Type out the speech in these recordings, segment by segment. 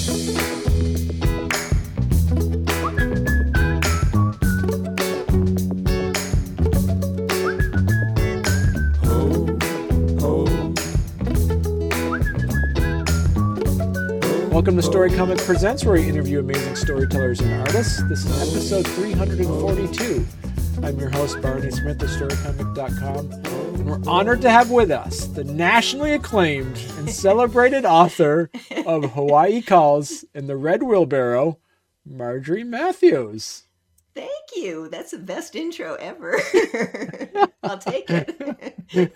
Welcome to Story Comic Presents, where we interview amazing storytellers and artists. This is episode 342. I'm your host, Barney Smith of StoryComic.com, and we're honored to have with us the nationally acclaimed and celebrated author of Hawaii Calls and the Red Wheelbarrow, Marjorie Matthews. Thank you. That's the best intro ever. I'll take it.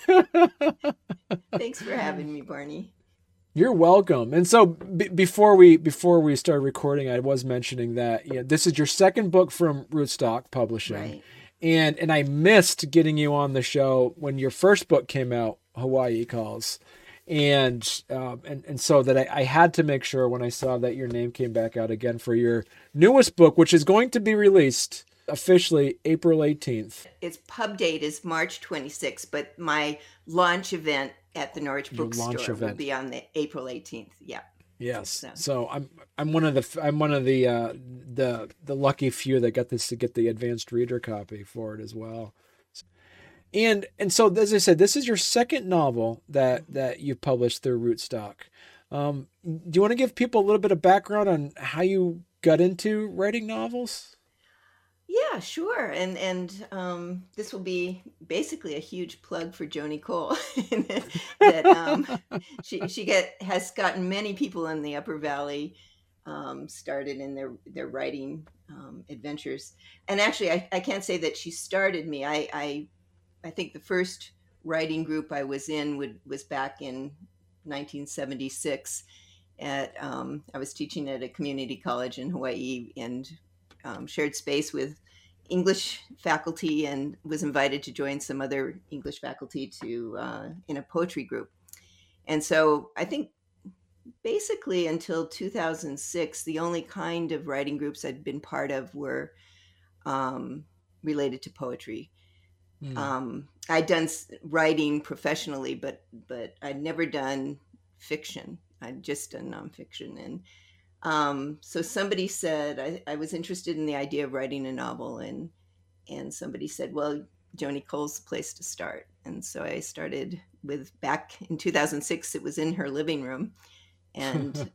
Thanks for having me, Barney. You're welcome. And so before we started recording, I was mentioning that this is your second book from Rootstock Publishing. Right. And I missed getting you on the show when your first book came out, Hawaii Calls. And so that I had to make sure when I saw that your name came back out again for your newest book, which is going to be released officially April 18th. Its pub date is March 26th, but my launch event at the Norwich Bookstore will be on the April 18th. Yeah. Yes. So I'm one of the lucky few that got to get the advanced reader copy for it as well. And so, as I said, this is your second novel that you've published through Rootstock. Do you want to give people a little bit of background on how you got into writing novels? Yeah, sure. And this will be basically a huge plug for Joni Cole. that she has gotten many people in the Upper Valley started in their writing adventures. And actually, I can't say that she started me. I think the first writing group I was in was back in 1976. I was teaching at a community college in Hawaii and shared space with English faculty and was invited to join some other English faculty in a poetry group. And so I think basically until 2006, the only kind of writing groups I'd been part of were related to poetry. I'd done writing professionally, but I'd never done fiction. I'd just done nonfiction. And so somebody said, I was interested in the idea of writing a novel, and somebody said, well, Joni Cole's the place to start. And so I started back in 2006, it was in her living room. And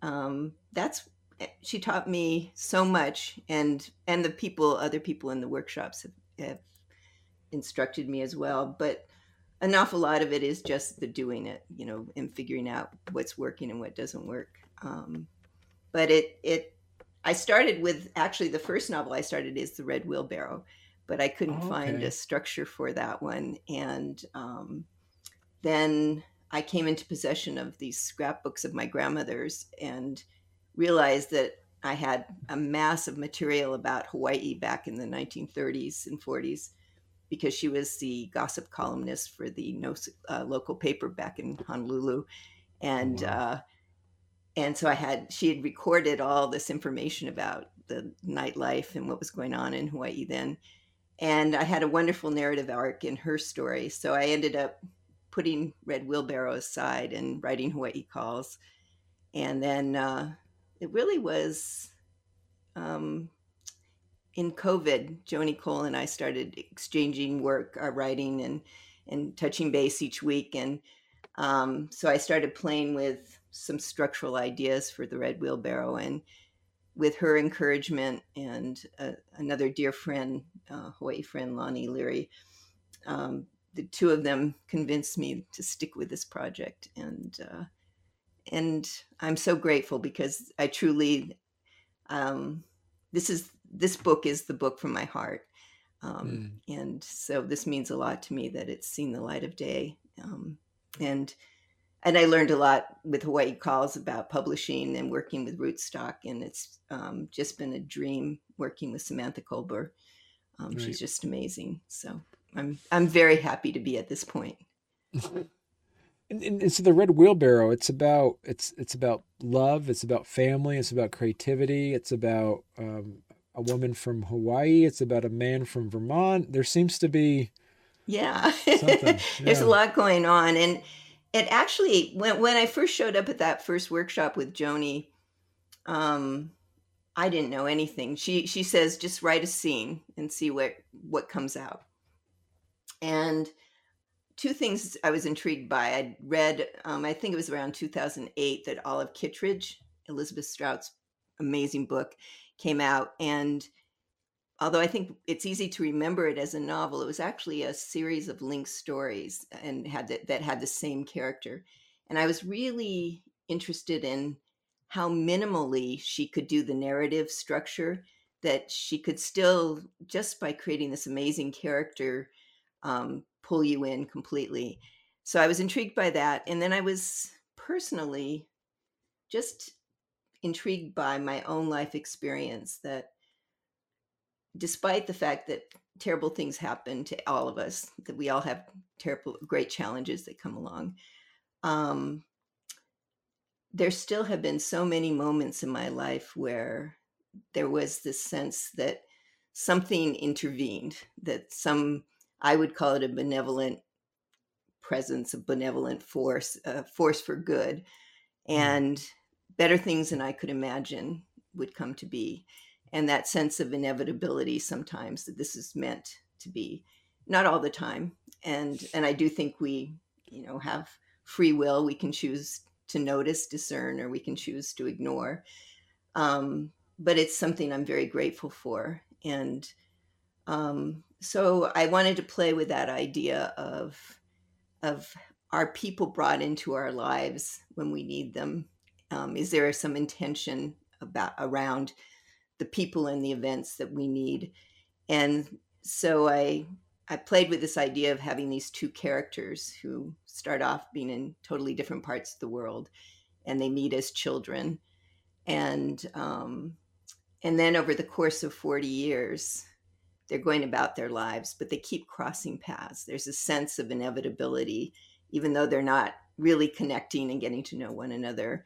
she taught me so much, and other people in the workshops have instructed me as well. But an awful lot of it is just the doing it, and figuring out what's working and what doesn't work. But I started with, actually the first novel I started is The Red Wheelbarrow, but I couldn't find a structure for that one. And then I came into possession of these scrapbooks of my grandmother's and realized that I had a mass of material about Hawaii back in the 1930s and 40s, because she was the gossip columnist for the local paper back in Honolulu. And wow. And so she had recorded all this information about the nightlife and what was going on in Hawaii then. And I had a wonderful narrative arc in her story. So I ended up putting Red Wheelbarrow aside and writing Hawaii Calls. And then it really was in COVID, Joni Cole and I started exchanging work, our writing and touching base each week. And so I started playing with some structural ideas for the Red Wheelbarrow, and with her encouragement and another dear friend, Hawaii friend, Lonnie Leary, the two of them convinced me to stick with this project. And I'm so grateful, because I truly, this book is the book from my heart. And so this means a lot to me that it's seen the light of day. And I learned a lot with Hawaii Calls about publishing and working with Rootstock. And it's just been a dream working with Samantha Kolber. Right. She's just amazing. So I'm very happy to be at this point. And so the Red Wheelbarrow, it's about love, it's about family, it's about creativity, it's about a woman from Hawaii, it's about a man from Vermont. There seems to be something. There's a lot going on. And it actually, when I first showed up at that first workshop with Joni, um, I didn't know anything. She says just write a scene and see what comes out. And two things I was intrigued by. I'd read, I think it was around 2008, that Olive Kittredge, Elizabeth Strout's amazing book, came out. And although I think it's easy to remember it as a novel, it was actually a series of linked stories and that had the same character. And I was really interested in how minimally she could do the narrative structure, that she could still, just by creating this amazing character, pull you in completely. So I was intrigued by that. And then I was personally just intrigued by my own life experience, that despite the fact that terrible things happen to all of us, that we all have terrible, great challenges that come along, um, there still have been so many moments in my life where there was this sense that something intervened, that I would call it a benevolent presence, a benevolent force, a force for good, and better things than I could imagine would come to be. And that sense of inevitability sometimes, that this is meant to be, not all the time. And I do think we, have free will. We can choose to notice, discern, or we can choose to ignore. But it's something I'm very grateful for. And so I wanted to play with that idea of are people brought into our lives when we need them? Is there some intention around the people and the events that we need? And so I played with this idea of having these two characters who start off being in totally different parts of the world, and they meet as children, and then over the course of 40 years, they're going about their lives, but they keep crossing paths. There's a sense of inevitability, even though they're not really connecting and getting to know one another.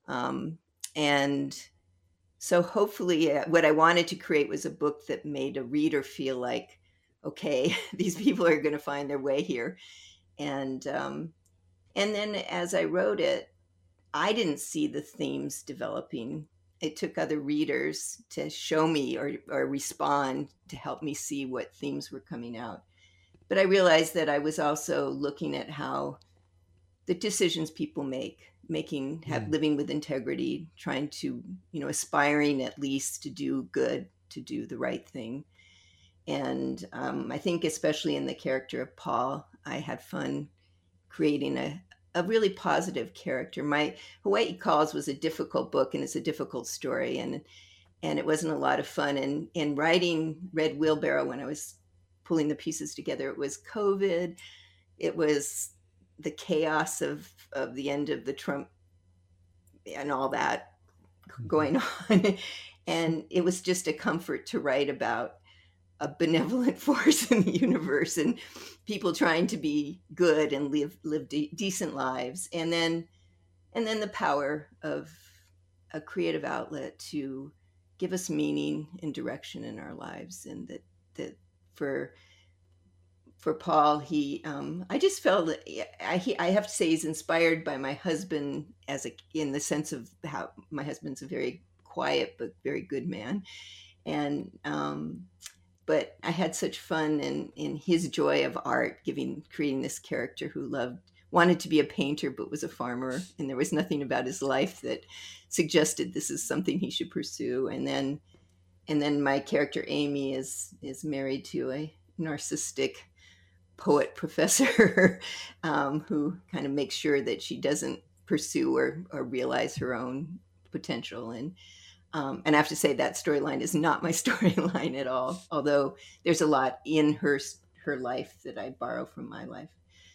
And so hopefully what I wanted to create was a book that made a reader feel like, okay, these people are going to find their way here. And then as I wrote it, I didn't see the themes developing. It took other readers to show me or respond to help me see what themes were coming out. But I realized that I was also looking at how the decisions people living with integrity, trying to, aspiring at least to do good, to do the right thing. And I think especially in the character of Paul, I had fun creating a really positive character. My Hawaii Calls was a difficult book, and it's a difficult story, and it wasn't a lot of fun. And in writing Red Wheelbarrow, when I was pulling the pieces together, it was COVID, it was the chaos of the end of the Trump and all that going on. And it was just a comfort to write about a benevolent force in the universe and people trying to be good and live decent lives. And then the power of a creative outlet to give us meaning and direction in our lives. And that for Paul, I just felt that I have to say he's inspired by my husband in the sense of how my husband's a very quiet but very good man. And but I had such fun in his joy of art, creating this character who wanted to be a painter but was a farmer, and there was nothing about his life that suggested this is something he should pursue. And then my character Amy is married to a narcissistic poet professor who kind of makes sure that she doesn't pursue or realize her own potential. And I have to say that storyline is not my storyline at all, although there's a lot in her life that I borrow from my life.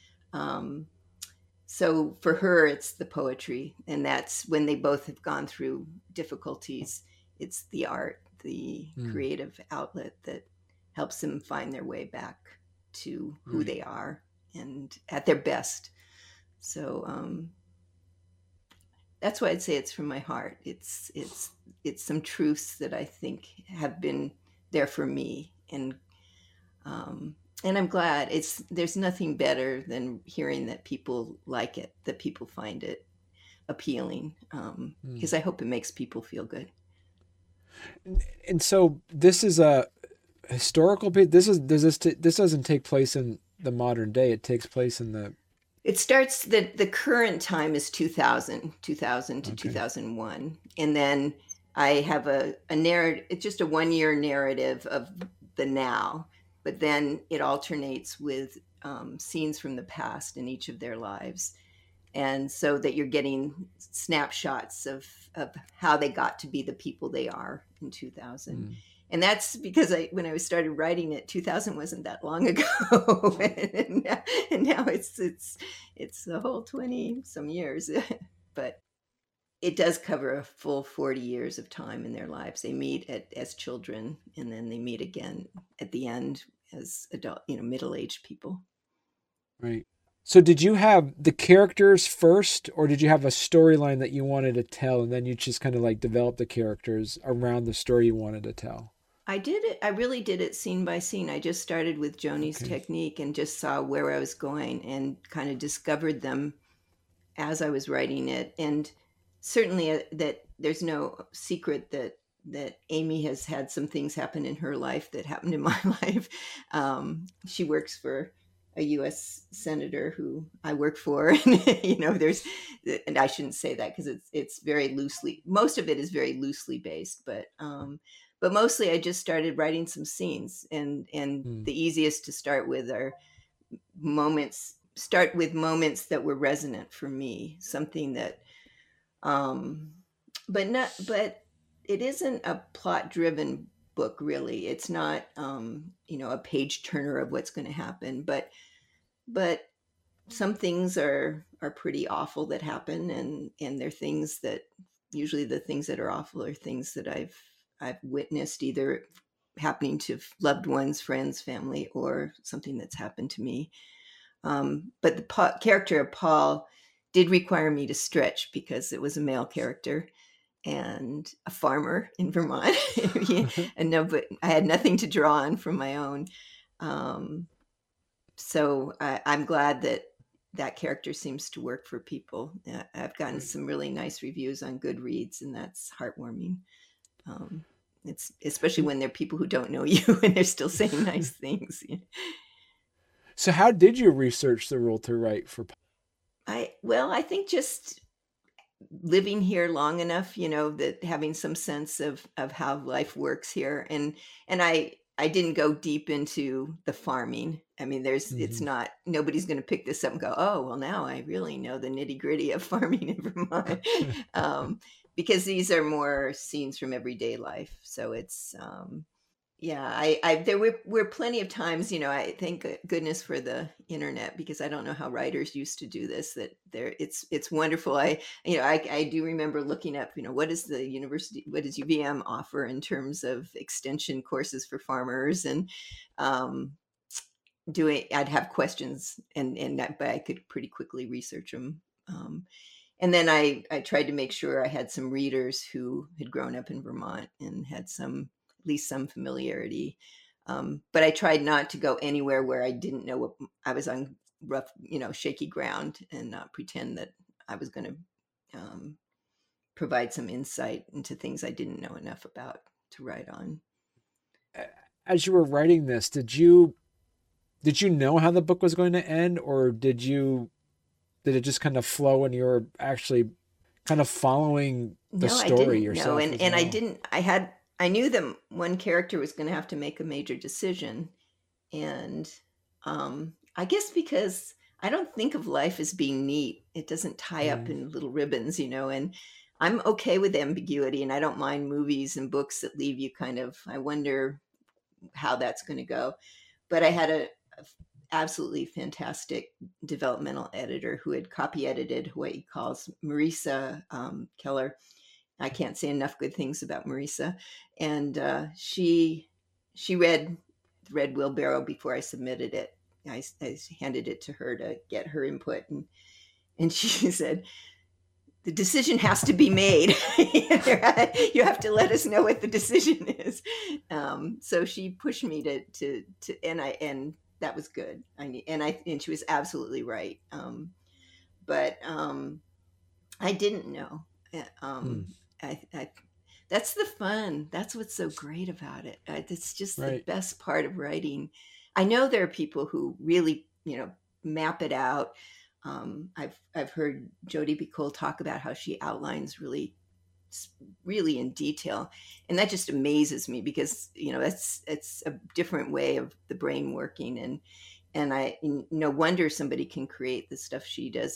So for her, it's the poetry, and that's when they both have gone through difficulties. It's the art, the creative outlet that helps them find their way back to who they are and at their best. So that's why I'd say it's from my heart. It's some truths that I think have been there for me, and I'm glad. There's nothing better than hearing that people like it, that people find it appealing, because I hope it makes people feel good. And so this is a historical bit. This doesn't take place in the modern day. It takes place in the. It starts the current time is 2000 to Okay. 2001, and then I have a narrative. It's just a 1 year narrative of the now, but then it alternates with scenes from the past in each of their lives, and so that you're getting snapshots of how they got to be the people they are in 2000. And that's because when I started writing it, 2000 wasn't that long ago, and now it's the whole 20 some years. But it does cover a full 40 years of time in their lives. They meet as children, and then they meet again at the end as adult, middle-aged people. Right. So did you have the characters first, or did you have a storyline that you wanted to tell, and then you just kind of like develop the characters around the story you wanted to tell? I did it. I really did it scene by scene. I just started with Joni's technique and just saw where I was going and kind of discovered them as I was writing it. And certainly that there's no secret that Amy has had some things happen in her life that happened in my life. She works for a U.S. senator who I work for, and and I shouldn't say that because it's very loosely. Most of it is very loosely based, but mostly I just started writing some scenes, and the easiest to start with are moments. Start with moments that were resonant for me, something that, but it isn't a plot driven book really. It's not a page turner of what's going to happen, but some things are pretty awful that happen, and they're things that usually the things that are awful are things that I've witnessed, either happening to loved ones, friends, family, or something that's happened to me. But the character of Paul did require me to stretch because it was a male character and a farmer in Vermont. But I had nothing to draw on from my own. So I'm glad that character seems to work for people. I've gotten some really nice reviews on Goodreads, and that's heartwarming. It's especially when they're people who don't know you and they're still saying nice things. So how did you research the role to write for? I think just living here long enough, that having some sense of how life works here, and I didn't go deep into the farming. I mean, it's not, nobody's going to pick this up and go, oh, well, now I really know the nitty gritty of farming in Vermont. Because these are more scenes from everyday life. So it's, there were plenty of times, I thank goodness for the internet, because I don't know how writers used to do this, that it's wonderful. I do remember looking up, what does UVM offer in terms of extension courses for farmers, and I'd have questions, but I could pretty quickly research them. And then I tried to make sure I had some readers who had grown up in Vermont and had at least some familiarity. But I tried not to go anywhere where I didn't know what I was on rough, shaky ground, and not pretend that I was going to provide some insight into things I didn't know enough about to write on. As you were writing this, did you know how the book was going to end, or did it just kind of flow and you were actually kind of following the story yourself? No, and I knew that one character was going to have to make a major decision. And I guess because I don't think of life as being neat. It doesn't tie up in little ribbons, and I'm okay with ambiguity, and I don't mind movies and books that leave you kind of, I wonder how that's going to go. But I had a absolutely fantastic developmental editor who had copy edited what he calls Marisa Keller. I can't say enough good things about Marisa. And she read Red Wheelbarrow before I submitted it. I handed it to her to get her input. And she said, the decision has to be made. You have to let us know what the decision is. So she pushed me to and that was good. And she was absolutely right. But I didn't know. Hmm. I that's the fun. That's what's so great about it. It's just the Right. best part of writing. I know there are people who really, map it out. I've heard Jodi Picoult talk about how she outlines really in detail, and that just amazes me because it's a different way of the brain working, and no wonder somebody can create the stuff she does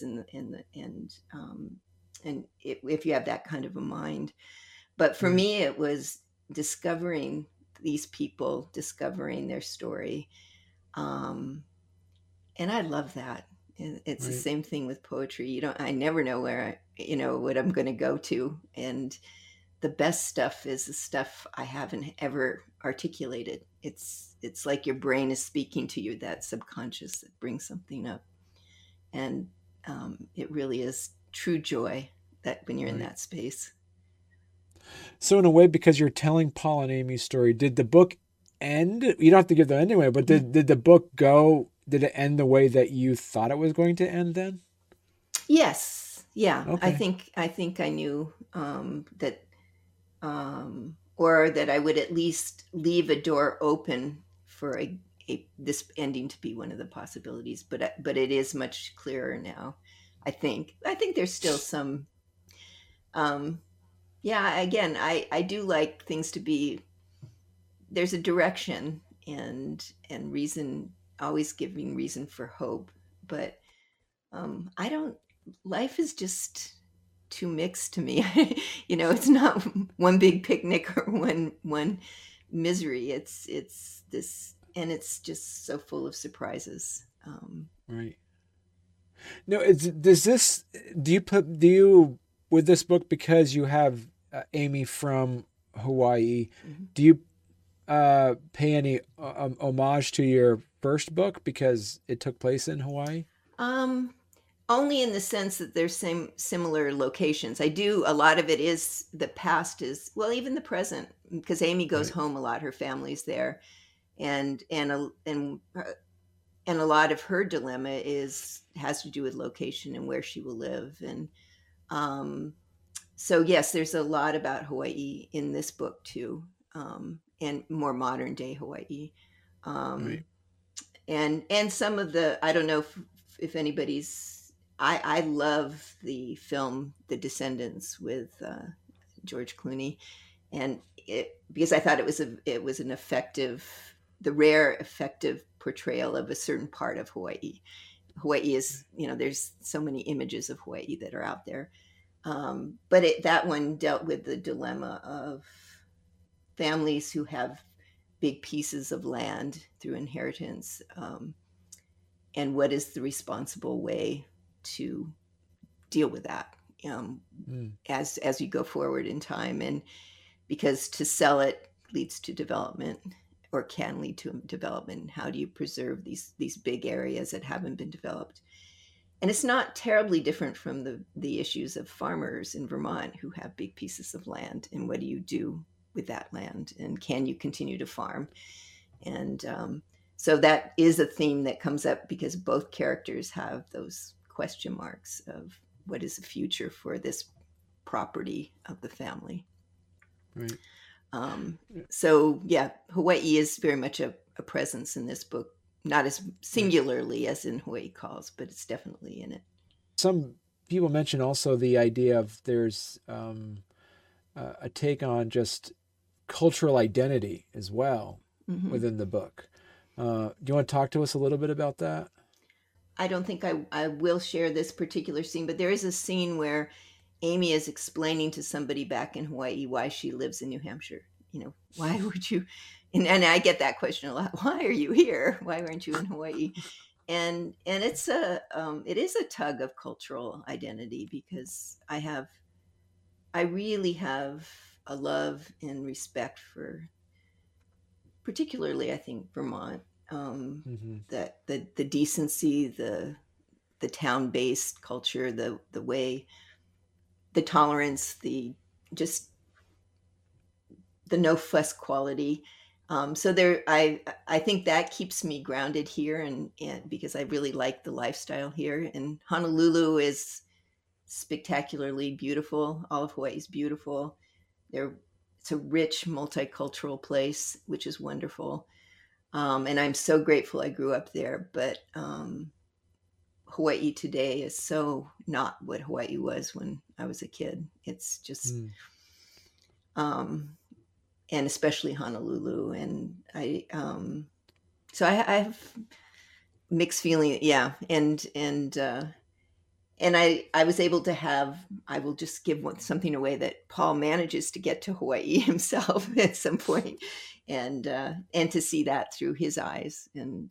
if you have that kind of a mind. But for Right. me, it was discovering these people, discovering their story. Um, and I love that. It's the Right. same thing with poetry. I never know what I'm going to go to. And the best stuff is the stuff I haven't ever articulated. It's like your brain is speaking to you, that subconscious that brings something up. And it really is true joy that when you're in Right. that space. So in a way, because you're telling Paul and Amy's story, did the book end? You don't have to give them anyway, but did the book go? Did it end the way that you thought it was going to end? Then. Yes, yeah. I Okay. think I knew that, or that I would at least leave a door open for this ending to be one of the possibilities. But it is much clearer now. I think there's still some. Um, yeah. Again, I do like things to be. There's a direction and reason, always giving reason for hope, but I don't. Life is just too mixed to me. It's not one big picnic or one misery. It's this, and it's just so full of surprises. Right. No. Does this? Do you with this book, because you have Amy from Hawaii? Mhm. Do you pay any homage to your first book because it took place in Hawaii? Um, Only in the sense that there's similar locations. I do a lot of it is the past is well, even the present, because Amy goes Right. home a lot. Her family's there, and a lot of her dilemma has to do with location and where she will live. And um, so yes, there's a lot about Hawaii in this book too, and more modern day Hawaii. Right. um, and some of the, I don't know if anybody's, I love the film The Descendants with George Clooney, and because I thought it was an effective, the rare effective portrayal of a certain part of Hawaii. Hawaii is, there's so many images of Hawaii that are out there, but that one dealt with the dilemma of families who have big pieces of land through inheritance, and what is the responsible way to deal with that, um, Mm. as you go forward in time. And because to sell it leads to development, or can lead to development. How do you preserve these big areas that haven't been developed? And it's not terribly different from the issues of farmers in Vermont who have big pieces of land, and what do you do with that land, and can you continue to farm? And so that is a theme that comes up because both characters have those question marks of what is the future for this property of the family. Right. Um, so yeah, Hawaii is very much a presence in this book, not as Right. singularly as in Hawaii Calls, but it's definitely in it. Some people mention also the idea of there's a take on just cultural identity as well Hmm. within the book. Do you want to talk to us a little bit about that? I don't think I will share this particular scene, but there is a scene where Amy is explaining to somebody back in Hawaii why she lives in New Hampshire. Why would you? And I get that question a lot. Why are you here? Why aren't you in Hawaii? And it is a tug of cultural identity, because I really have a love and respect for, particularly I think, Vermont. Mm-hmm. That the decency, the town based culture, the way, the tolerance, the just the no fuss quality. So I think that keeps me grounded here, and because I really like the lifestyle here. And Honolulu is spectacularly beautiful. All of Hawaii is beautiful. There, it's a rich multicultural place, which is wonderful. And I'm so grateful I grew up there. But Hawaii today is so not what Hawaii was when I was a kid. It's just, Mm. and especially Honolulu. And I have mixed feeling. Yeah. And I was able to have, I will just give something away, that Paul manages to get to Hawaii himself at some point, and to see that through his eyes,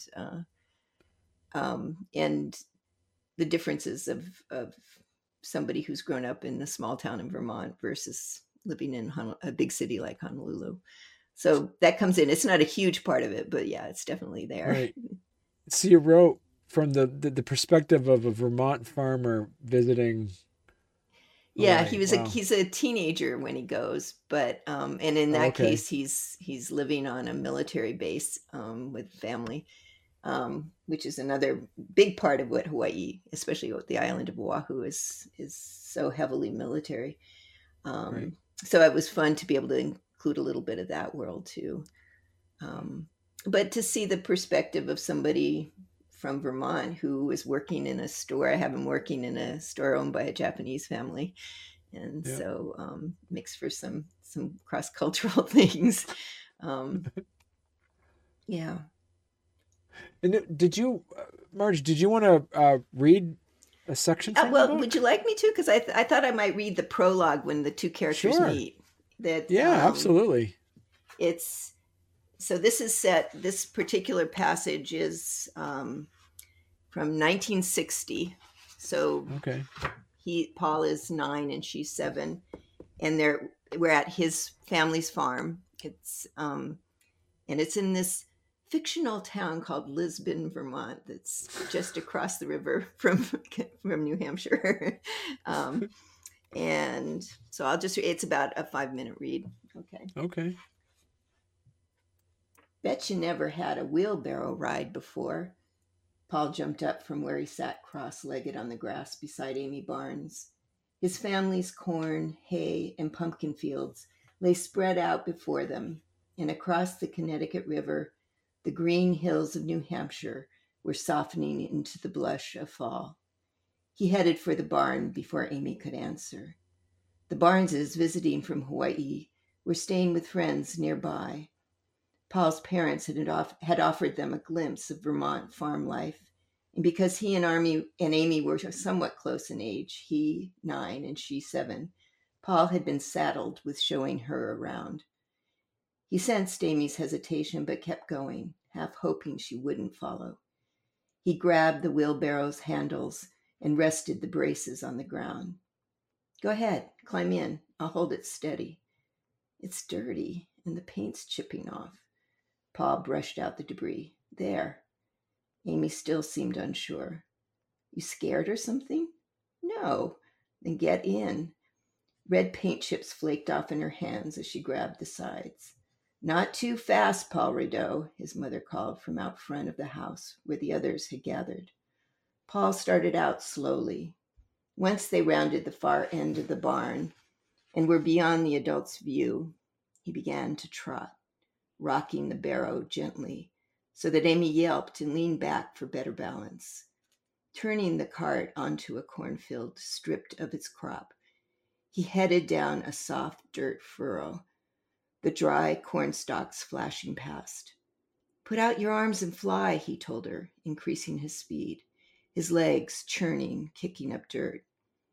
and the differences of somebody who's grown up in a small town in Vermont versus living in a big city like Honolulu. So that comes in. It's not a huge part of it, but yeah, it's definitely there. Right. So you wrote from the perspective of a Vermont farmer visiting Yeah, Hawaii. Wow. he's a teenager when he goes, but and in Oh, that okay. case he's living on a military base with family, which is another big part of what Hawaii, especially with the island of Oahu, is so heavily military. Right. So it was fun to be able to include a little bit of that world too. Um, but to see the perspective of somebody from Vermont who is working in a store, I have him working in a store owned by a Japanese family, and Yeah. so makes for some cross cultural things. Um, yeah. And did you, Marge? Did you want to read a section from the Well, would you book? like me to? Because I thought I might read the prologue when the two characters Sure. meet. That Yeah. Absolutely. it's so this is set. This particular passage is from 1960. So Okay. Paul is 9 and she's 7, and we're at his family's farm. And it's in this fictional town called Lisbon, Vermont, that's just across the river from New Hampshire. And so it's about a 5-minute read. Okay. Okay. Bet you never had a wheelbarrow ride before. Paul jumped up from where he sat cross-legged on the grass beside Amy Barnes. His family's corn, hay, and pumpkin fields lay spread out before them, and across the Connecticut River, the green hills of New Hampshire were softening into the blush of fall. He headed for the barn before Amy could answer. The Barneses, visiting from Hawaii, were staying with friends nearby. Paul's parents had offered them a glimpse of Vermont farm life, and because he and Amy were somewhat close in age, he 9 and she 7, Paul had been saddled with showing her around. He sensed Amy's hesitation, but kept going, half hoping she wouldn't follow. He grabbed the wheelbarrow's handles and rested the braces on the ground. Go ahead, climb in. I'll hold it steady. It's dirty, and the paint's chipping off. Paul brushed out the debris. There. Amy still seemed unsure. You scared or something? No. Then get in. Red paint chips flaked off in her hands as she grabbed the sides. Not too fast, Paul Rideau, his mother called from out front of the house where the others had gathered. Paul started out slowly. Once they rounded the far end of the barn and were beyond the adults' view, he began to trot, rocking the barrow gently so that Amy yelped and leaned back for better balance, turning the cart onto a cornfield stripped of its crop. He headed down a soft dirt furrow, the dry corn stalks flashing past. Put out your arms and fly, he told her, increasing his speed, his legs churning, kicking up dirt.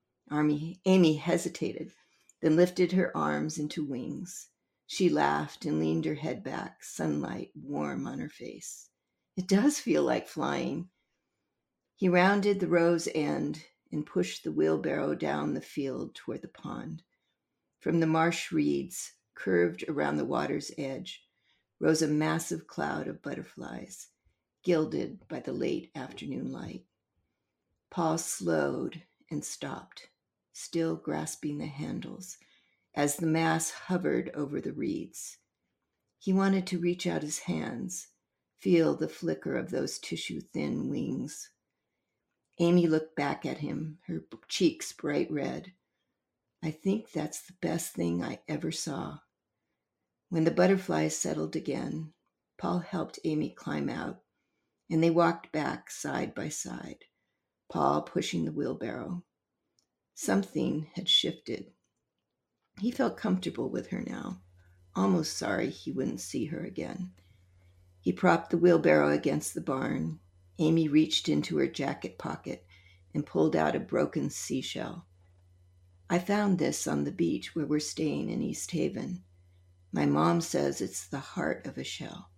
Amy hesitated, then lifted her arms into wings. She laughed and leaned her head back, sunlight warm on her face. It does feel like flying. He rounded the row's end and pushed the wheelbarrow down the field toward the pond. From the marsh reeds, curved around the water's edge, rose a massive cloud of butterflies, gilded by the late afternoon light. Paul slowed and stopped, still grasping the handles, as the mass hovered over the reeds. He wanted to reach out his hands, feel the flicker of those tissue-thin wings. Amy looked back at him, her cheeks bright red. I think that's the best thing I ever saw. When the butterflies settled again, Paul helped Amy climb out, and they walked back side by side, Paul pushing the wheelbarrow. Something had shifted. He felt comfortable with her now, almost sorry he wouldn't see her again. He propped the wheelbarrow against the barn. Amy reached into her jacket pocket and pulled out a broken seashell. I found this on the beach where we're staying in East Haven. My mom says it's the heart of a shell.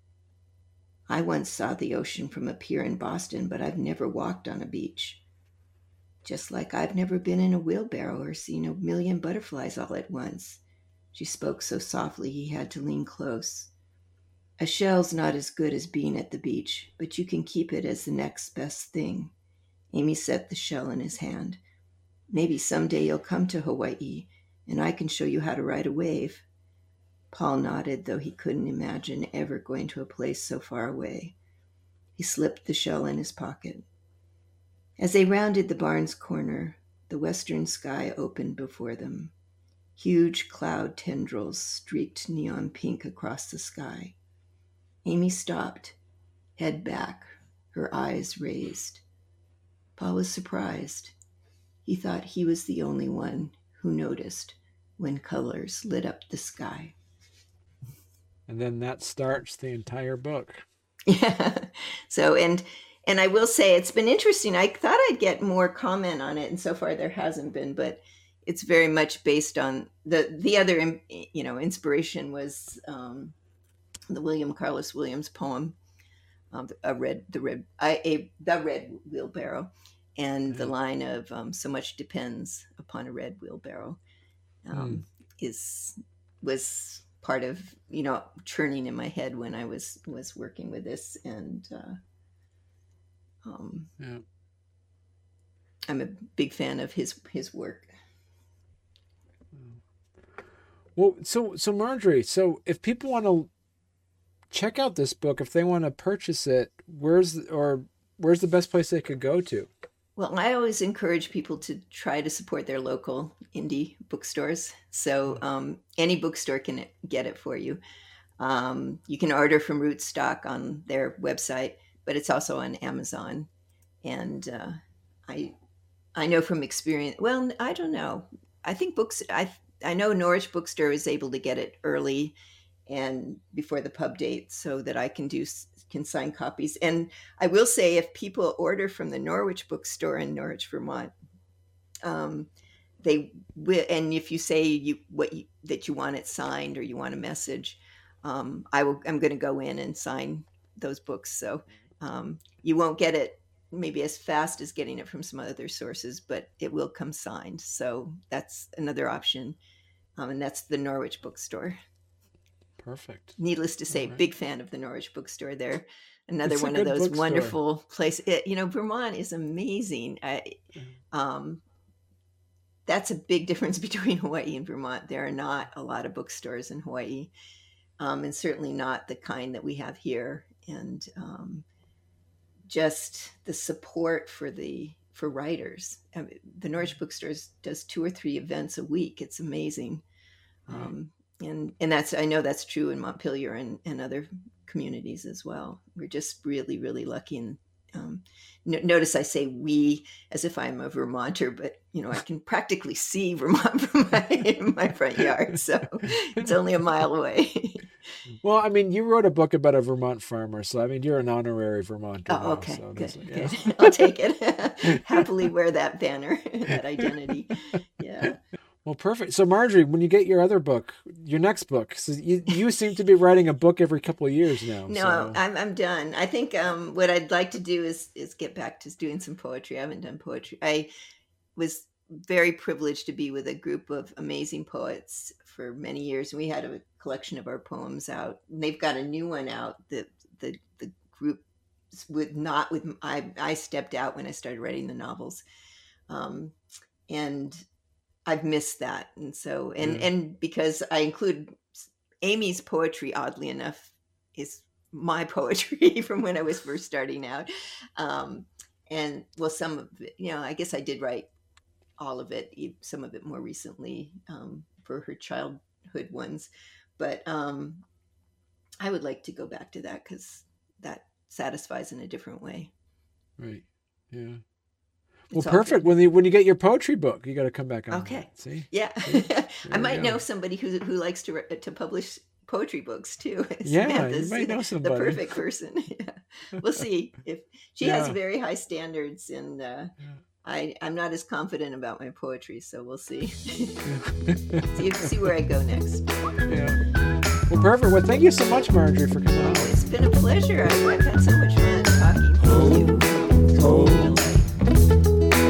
I once saw the ocean from a pier in Boston, but I've never walked on a beach. Just like I've never been in a wheelbarrow or seen a million butterflies all at once. She spoke so softly he had to lean close. A shell's not as good as being at the beach, but you can keep it as the next best thing. Amy set the shell in his hand. Maybe someday you'll come to Hawaii, and I can show you how to ride a wave. Paul nodded, though he couldn't imagine ever going to a place so far away. He slipped the shell in his pocket. As they rounded the barn's corner, the western sky opened before them. Huge cloud tendrils streaked neon pink across the sky. Amy stopped, head back, her eyes raised. Paul was surprised. He thought he was the only one who noticed when colors lit up the sky. And then that starts the entire book. Yeah. So, and I will say it's been interesting. I thought I'd get more comment on it, and so far there hasn't been, but it's very much based on the other, inspiration was the William Carlos Williams poem, the red wheelbarrow, and the line of so much depends upon a red wheelbarrow was part of churning in my head when I was working with this, and I'm a big fan of his work. Well, so Marjorie, so if people want to check out this book, if they want to purchase it, where's the best place they could go to? Well, I always encourage people to try to support their local indie bookstores. So any bookstore can get it for you. You can order from Rootstock on their website, but it's also on Amazon. And I know from experience, well, I don't know. I think I know Norwich Bookstore is able to get it early and before the pub date so that I can sign copies. And I will say, if people order from the Norwich Bookstore in Norwich, Vermont, they will, and if you say that you want it signed or you want a message, I'm going to go in and sign those books. So you won't get it maybe as fast as getting it from some other sources, but it will come signed. So that's another option. And that's the Norwich Bookstore. Perfect. Needless to say, big fan of the Norwich Bookstore. They're another one of those wonderful places. Vermont is amazing. That's a big difference between Hawaii and Vermont. There are not a lot of bookstores in Hawaii, and certainly not the kind that we have here. And just the support for writers. The Norwich Bookstore does 2 or 3 events a week. It's amazing. And I know that's true in Montpelier and other communities as well. We're just really, really lucky. And notice I say we as if I'm a Vermonter, but I can practically see Vermont from my front yard. So it's only a mile away. Well, I mean, you wrote a book about a Vermont farmer, so I mean, you're an honorary Vermonter. Oh, okay, so good. I'll take it. Happily wear that banner, that identity. Yeah. Well, perfect. So, Marjorie, when you get your next book, so you seem to be writing a book every couple of years now. No, so. I'm done. I think what I'd like to do is get back to doing some poetry. I haven't done poetry. I was very privileged to be with a group of amazing poets for many years, and we had a collection of our poems out. And they've got a new one out. The group I stepped out when I started writing the novels, and I've missed that. And so, and because I include Amy's poetry, oddly enough, is my poetry from when I was first starting out. and well, some of it, I guess I did write all of it, some of it more recently, for her childhood ones. But I would like to go back to that because that satisfies in a different way. Right. Yeah. Well, It's all perfect. good. When you get your poetry book, you got to come back on. Okay. That. See? Yeah. See? I There we might go. know somebody who likes to publish poetry books too. Yeah, you Samantha's might know the somebody. perfect person. Yeah. We'll see if she has Yeah. very high standards, and I'm not as confident about my poetry, so we'll see. see where I go next. Yeah. Well, perfect. Well, thank you so much, Marjorie, for coming on. It's been a pleasure. I've had so much fun talking. Thank you. Total delight.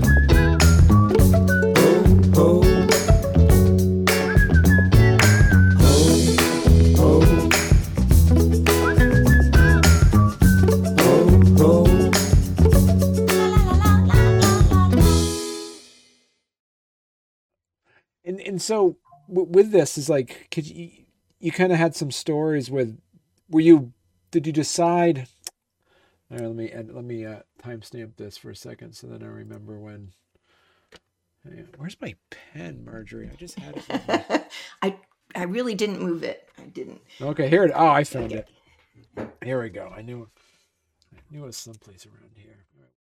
And so with this is like, could you kind of had some stories with, did you decide? All right, let me timestamp this for a second so then I remember when. Where's my pen, Marjorie? I just had it with me. I really didn't move it. I didn't. Okay, here it. Oh, I found it. Here we go. I knew it was someplace around here.